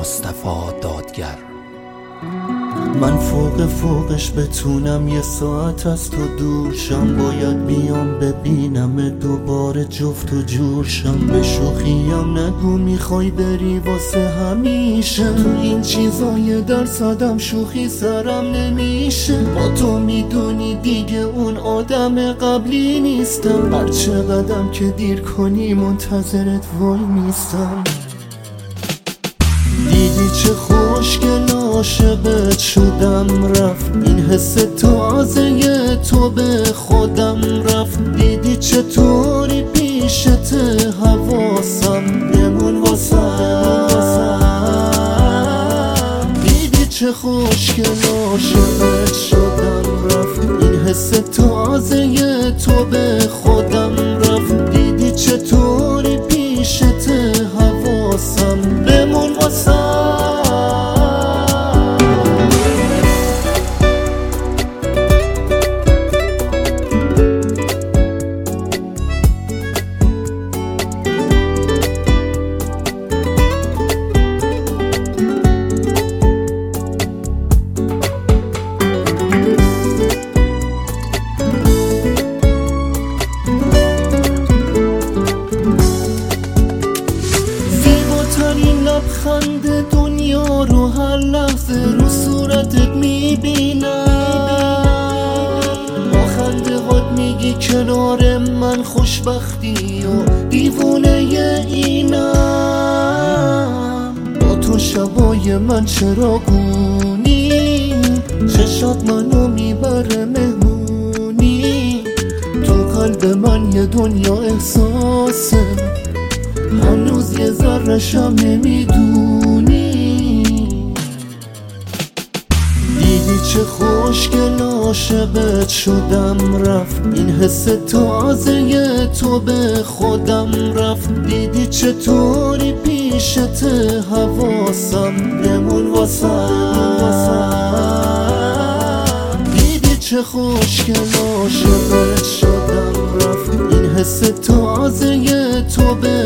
مصطفی دادگر. من فوقش بتونم یه ساعت از تو دورشم، باید بیام ببینم دوباره جفت و جورشم. به شوخیم نگو میخوای بری واسه همیشه، تو این چیزای درصدم شوخی سرم نمیشه. با تو میدونی دیگه اون آدم قبلی نیستم، هر چقدرم که دیر کنی منتظرت وای میستم. دیدی چه خوشگل عاشقت شدم رفت، این حس تازه تو به خودم رفت. دیدی چطوری پیشت حواسم بمون واسم. دیدی چه خوشگل عاشقت شدم رفت، این حس تازه تو به خودم رفت. دیدی چطوری پیشت حواسم بمون واسم. لبخند دنیا رو هر لحظه رو صورتت میبینم، با خنده هات میگی کنار من خوشبختی و دیوونه اینم. با تو شبای من چراغونی، چشات منو میبره مهمونی. تو قلب من یه دنیا احساسه، هنوز یه ذره‌شم نمیدونی. دیدی چه خوشگل عاشقت شدم رفت، این حس تازه تو به خودم رفت. دیدی چطوری پیشت حواسم بمون واسم. دیدی چه خوشگل عاشقت شدم رفت، این حس تازه تو به